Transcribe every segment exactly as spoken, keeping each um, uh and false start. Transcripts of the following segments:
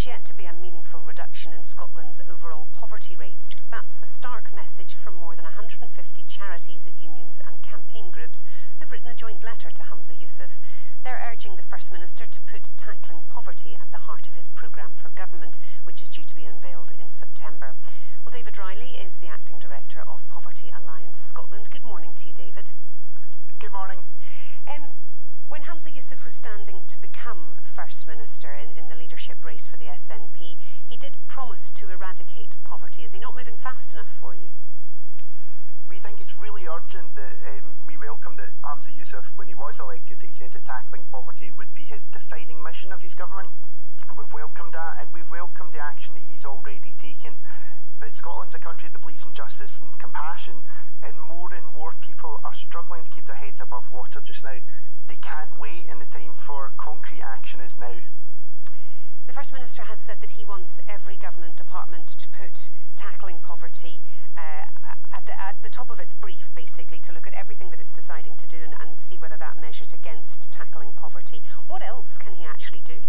yet to be a meaningful reduction in Scotland's overall poverty rates. That's the stark message from more than one hundred fifty charities, unions and campaign groups who've written a joint letter to Humza Yousaf. They're urging the First Minister to put tackling poverty at the heart of his programme for government, which is due to be unveiled in September. Well, David Riley is the Acting Director of Poverty Alliance Scotland. Good morning to you, David. Good morning. Um, when Humza Yousaf was standing to become First Minister in, in the leadership race for the S N P, he did promise to eradicate poverty. Is he not moving fast enough for you? We think it's really urgent that um, we welcome that Humza Yousaf, when he was elected, that he said that tackling poverty would be his defining mission of his government. We've welcomed that, and we've welcomed the action that he's already taken. But Scotland's a country that believes in justice and compassion, and more and more people are struggling to keep their heads above water just now. They can't wait, and the time for concrete action is now. The First Minister has said that he wants every government department to put tackling poverty uh, at, the, at the top of its brief, basically, to look at everything that it's deciding to do and, and see whether that measures against tackling poverty. What else can he actually do?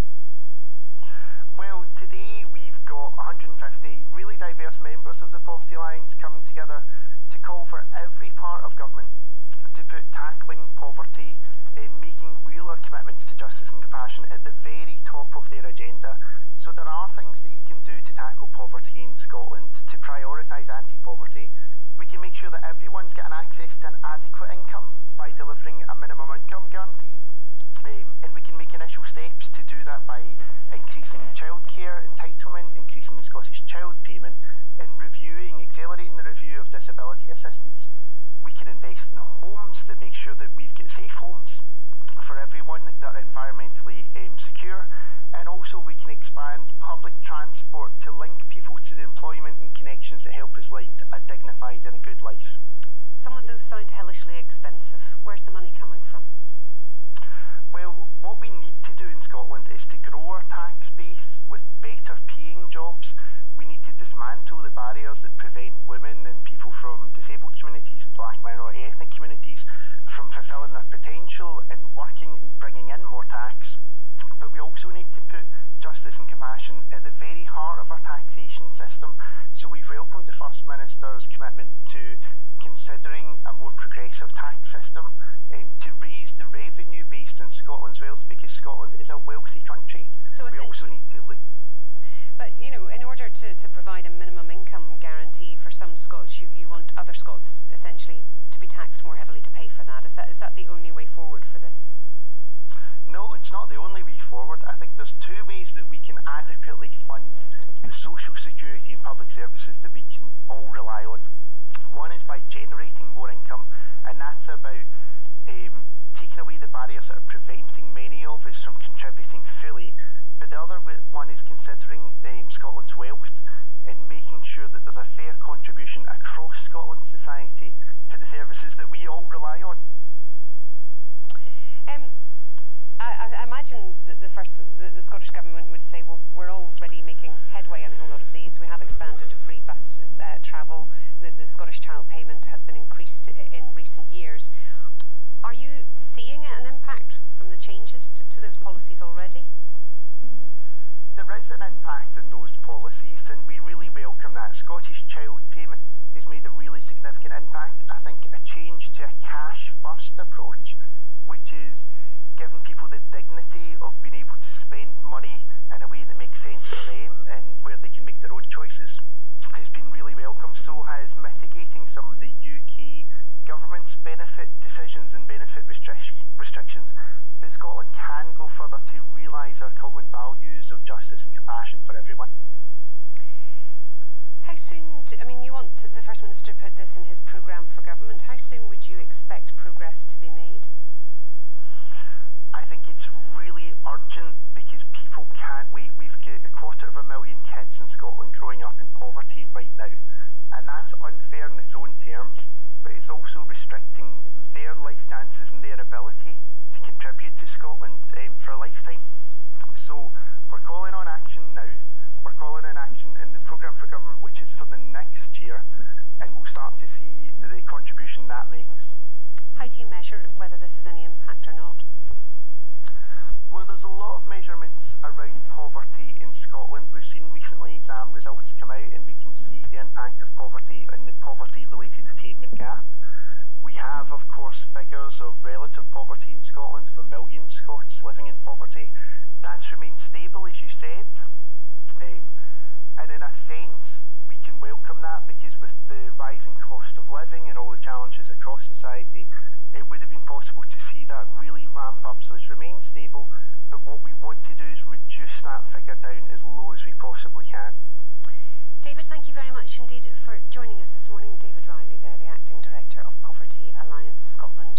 Well, today we've got one hundred fifty really diverse members of the Poverty Alliance coming together to call for every part of government to put tackling poverty and making realer commitments to justice and compassion at the very top of their agenda. So there are things that he can do to tackle poverty in Scotland, to prioritise anti-poverty. We can make sure that everyone's getting access to an adequate income by delivering a minimum income guarantee. Um, and we can make initial steps to do that by increasing childcare entitlement, increasing the Scottish Child Payment, and reviewing, accelerating the review of disability assistance. We can invest in homes that make sure that we've got safe homes for everyone that are environmentally um, secure, and also we can expand public transport to link people to the employment and connections that help us lead a dignified and a good life. Some of those sound hellishly expensive. Where's the money coming from? Well, what we need to do in Scotland is to grow our tax base with better paying jobs. We need to dismantle the barriers that prevent women and people from disabled communities and black minority ethnic communities from fulfilling their potential and working and bringing in more tax. But we also need to put justice and compassion at the very heart of our taxation system. So we've welcomed the First Minister's commitment to considering a more progressive tax system um, to raise the revenue based on Scotland's wealth, because Scotland is a wealthy country. So we also need to look. But, you know, in order to, to provide a minimum income guarantee for some Scots, you, you want other Scots essentially to be taxed more heavily to pay for that. Is that is that the only way forward for this? No, it's not the only way forward. I think there's two ways that we can adequately fund the social security and public services that we can all rely on. One is by generating more income, and that's about um, taking away the barriers that are preventing many of us from contributing fully. But the other one is considering um, Scotland's wealth and making sure that there's a fair contribution across Scotland's society to the services that we all rely on. Um, I, I imagine that the first, the, the Scottish Government would say, well, we're already making headway on a whole lot of these. We have expanded free bus uh, travel. The, the Scottish Child Payment has been increased in recent years. Are you seeing an impact from the changes to, to those policies already? There is an impact in those policies, and we really welcome that. Scottish Child Payment has made a really significant impact. I think a change to a cash-first approach, which is giving people the dignity of being able to spend money in a way that makes sense for them and where they can make their own choices, has been really welcome. So has mitigating some of the U K government's benefit decisions and benefit restric- restrictions. But Scotland can go further to realise our common values of justice and compassion for everyone. How soon, do, I mean, you want the First Minister to put this in his programme for government. How soon would you expect progress to be made? I think it's really urgent because people can't wait. We've got a quarter of a million kids in Scotland growing up in poverty right now, and that's unfair in its own terms, but it's also restricting their life chances and their ability to contribute to Scotland um, for a lifetime. So we're calling on action now. We're calling on action in the programme for government, which is for the next year, and we'll start to see the contribution that makes. How do you measure whether this has any impact or not? Well, there's a lot of measurements around poverty in Scotland. seen recently exam results come out and we can see the impact of poverty and the poverty-related attainment gap. We have, of course, figures of relative poverty in Scotland for a million Scots living in poverty. That's remained stable, as you said. Um, and in a sense, we can welcome that, because with the rising cost of living and all the challenges across society, it would have been possible to see that really ramp up. So it's remained stable, but what we want to do is reduce that figure down as low as we possibly can. David, thank you very much indeed for joining us this morning. David Riley there, the Acting Director of Poverty Alliance Scotland.